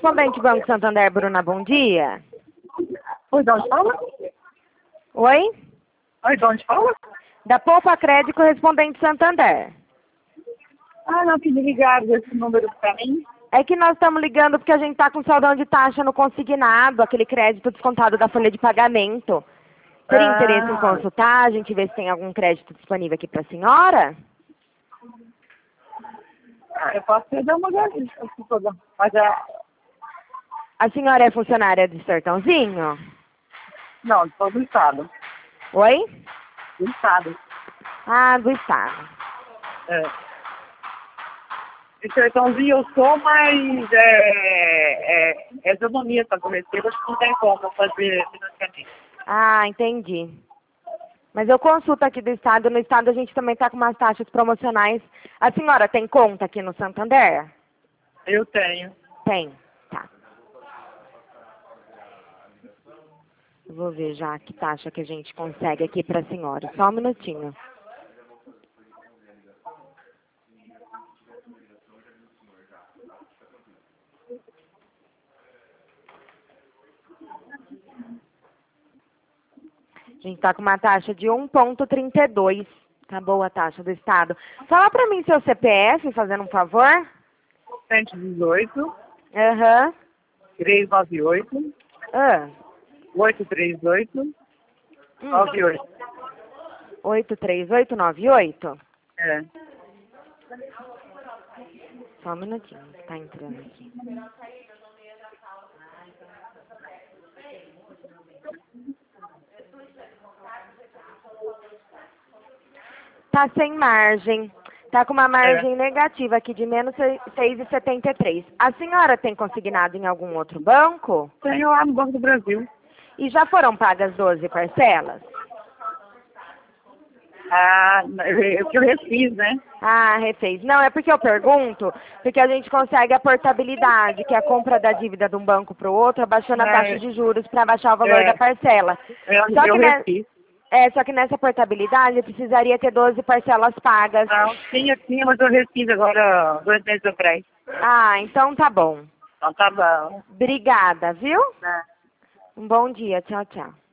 Correspondente Banco Santander, Bruna, bom dia. Oi, de onde fala? Oi? Oi, de onde fala? Da Poupa Crédito, correspondente Santander. Ah, não, que ligaram esse número pra mim. É que nós estamos ligando porque a gente está com saudão de taxa no consignado, aquele crédito descontado da folha de pagamento. Teria interesse em consultar, a gente ver se tem algum crédito disponível aqui para a senhora? Eu posso até dar uma olhadinha. Mas A senhora é funcionária de Sertãozinho? não, sou do estado. Oi? Do estado. Ah, do estado. É. De Sertãozinho eu sou, mas é economia para começar, acho que não tem como fazer financiamento. Ah, entendi. Mas eu consulto aqui do estado. No estado a gente também está com umas taxas promocionais. A senhora tem conta aqui no Santander? Eu tenho. Tem. Tá. Eu vou ver já que taxa que a gente consegue aqui para a senhora. Só um minutinho. A gente está com uma taxa de 1,32. Tá boa a taxa do estado. Fala para mim seu CPF, fazendo um favor. 118, Aham. 398, Ah. 838, 98. 83898? É. Só um minutinho, tá entrando aqui. Tá sem margem. Tá com uma margem negativa aqui de menos 6,73. A senhora tem consignado em algum outro banco? Tenho lá no Banco do Brasil. E já foram pagas 12 parcelas? Ah, o que eu refiz, né? Ah, refez. Não, é porque eu pergunto, porque a gente consegue a portabilidade, que é a compra da dívida de um banco para o outro, abaixando a taxa de juros para baixar o valor da parcela. Eu refiz. Só que nessa portabilidade precisaria ter 12 parcelas pagas. Não, tinha, mas eu refiz agora 2 meses atrás. Ah, então tá bom. Então tá bom. Obrigada, viu? Né? Um bom dia. Tchau, tchau.